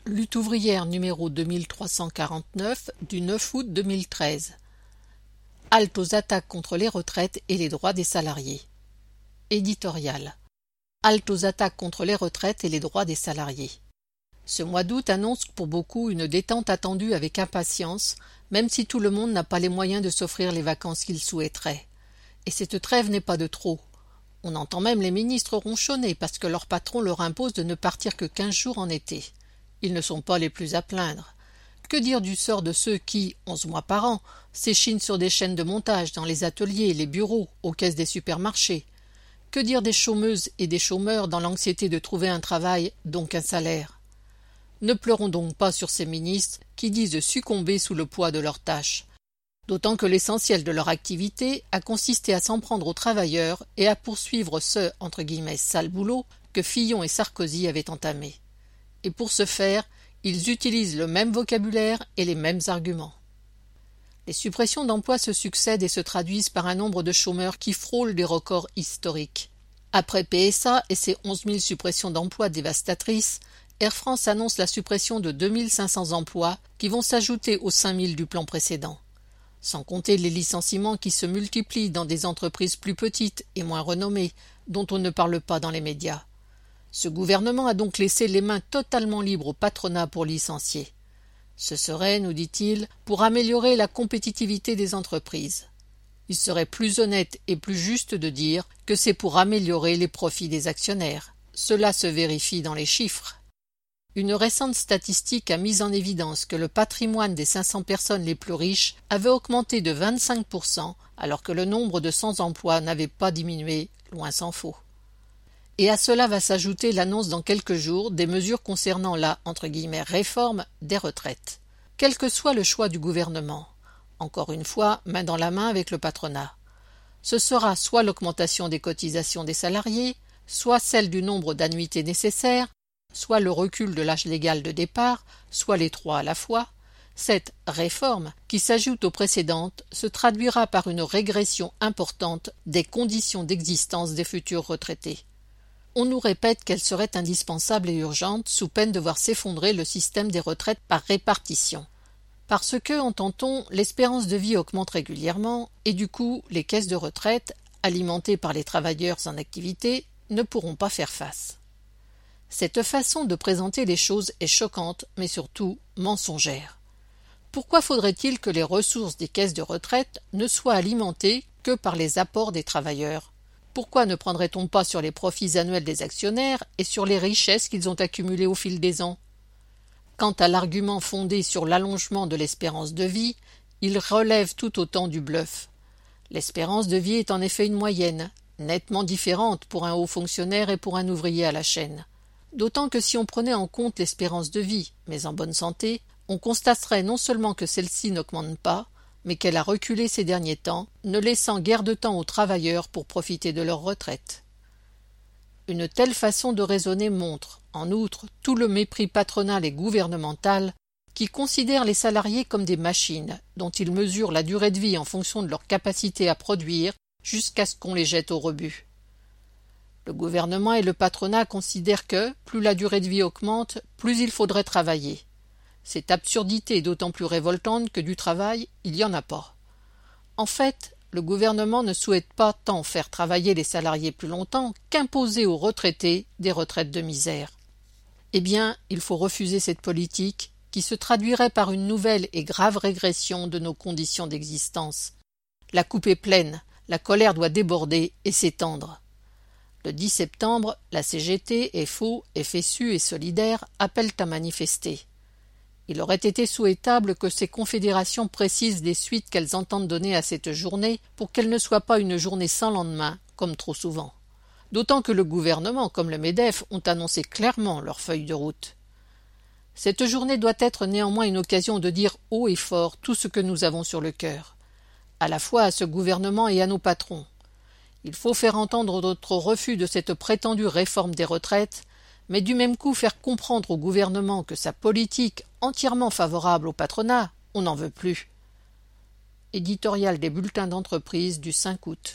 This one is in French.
Lutte ouvrière numéro 2349 du 9 août 2013. Halte aux attaques contre les retraites et les droits des salariés. Éditorial. Halte aux attaques contre les retraites et les droits des salariés. Ce mois d'août annonce pour beaucoup une détente attendue avec impatience, même si tout le monde n'a pas les moyens de s'offrir les vacances qu'il souhaiterait. Et cette trêve n'est pas de trop. On entend même les ministres ronchonner parce que leur patron leur impose de ne partir que 15 jours en été. Ils ne sont pas les plus à plaindre. Que dire du sort de ceux qui, 11 mois par an, s'échinent sur des chaînes de montage, dans les ateliers, les bureaux, aux caisses des supermarchés? Que dire des chômeuses et des chômeurs dans l'anxiété de trouver un travail, donc un salaire? Ne pleurons donc pas sur ces ministres qui disent succomber sous le poids de leurs tâches. D'autant que l'essentiel de leur activité a consisté à s'en prendre aux travailleurs et à poursuivre ce « sale boulot » que Fillon et Sarkozy avaient entamé. Et pour ce faire, ils utilisent le même vocabulaire et les mêmes arguments. Les suppressions d'emplois se succèdent et se traduisent par un nombre de chômeurs qui frôle des records historiques. Après PSA et ses 11 000 suppressions d'emplois dévastatrices, Air France annonce la suppression de 2 500 emplois qui vont s'ajouter aux 5 000 du plan précédent. Sans compter les licenciements qui se multiplient dans des entreprises plus petites et moins renommées, dont on ne parle pas dans les médias. Ce gouvernement a donc laissé les mains totalement libres au patronat pour licencier. Ce serait, nous dit-il, pour améliorer la compétitivité des entreprises. Il serait plus honnête et plus juste de dire que c'est pour améliorer les profits des actionnaires. Cela se vérifie dans les chiffres. Une récente statistique a mis en évidence que le patrimoine des 500 personnes les plus riches avait augmenté de 25%, alors que le nombre de sans-emploi n'avait pas diminué, loin s'en faut. Et à cela va s'ajouter l'annonce dans quelques jours des mesures concernant la « réforme » des retraites. Quel que soit le choix du gouvernement, encore une fois, main dans la main avec le patronat. Ce sera soit l'augmentation des cotisations des salariés, soit celle du nombre d'annuités nécessaires, soit le recul de l'âge légal de départ, soit les trois à la fois. Cette « réforme » qui s'ajoute aux précédentes se traduira par une régression importante des conditions d'existence des futurs retraités. On nous répète qu'elle serait indispensable et urgente sous peine de voir s'effondrer le système des retraites par répartition. Parce que, entend-on, l'espérance de vie augmente régulièrement et du coup, les caisses de retraite, alimentées par les travailleurs en activité, ne pourront pas faire face. Cette façon de présenter les choses est choquante, mais surtout mensongère. Pourquoi faudrait-il que les ressources des caisses de retraite ne soient alimentées que par les apports des travailleurs ? Pourquoi ne prendrait-on pas sur les profits annuels des actionnaires et sur les richesses qu'ils ont accumulées au fil des ans? Quant à l'argument fondé sur l'allongement de l'espérance de vie, il relève tout autant du bluff. L'espérance de vie est en effet une moyenne, nettement différente pour un haut fonctionnaire et pour un ouvrier à la chaîne. D'autant que si on prenait en compte l'espérance de vie, mais en bonne santé, on constaterait non seulement que celle-ci n'augmente pas, mais qu'elle a reculé ces derniers temps, ne laissant guère de temps aux travailleurs pour profiter de leur retraite. Une telle façon de raisonner montre, en outre, tout le mépris patronal et gouvernemental qui considère les salariés comme des machines dont ils mesurent la durée de vie en fonction de leur capacité à produire jusqu'à ce qu'on les jette au rebut. Le gouvernement et le patronat considèrent que, plus la durée de vie augmente, plus il faudrait travailler. Cette absurdité est d'autant plus révoltante que du travail, il n'y en a pas. En fait, le gouvernement ne souhaite pas tant faire travailler les salariés plus longtemps qu'imposer aux retraités des retraites de misère. Eh bien, il faut refuser cette politique qui se traduirait par une nouvelle et grave régression de nos conditions d'existence. La coupe est pleine, la colère doit déborder et s'étendre. Le 10 septembre, la CGT, FO, FSU et Solidaires appellent à manifester. Il aurait été souhaitable que ces confédérations précisent les suites qu'elles entendent donner à cette journée pour qu'elle ne soit pas une journée sans lendemain, comme trop souvent. D'autant que le gouvernement, comme le MEDEF, ont annoncé clairement leur feuille de route. Cette journée doit être néanmoins une occasion de dire haut et fort tout ce que nous avons sur le cœur, à la fois à ce gouvernement et à nos patrons. Il faut faire entendre notre refus de cette prétendue réforme des retraites, mais du même coup faire comprendre au gouvernement que sa politique, entièrement favorable au patronat, on n'en veut plus. Éditorial des bulletins d'entreprise du 5 août.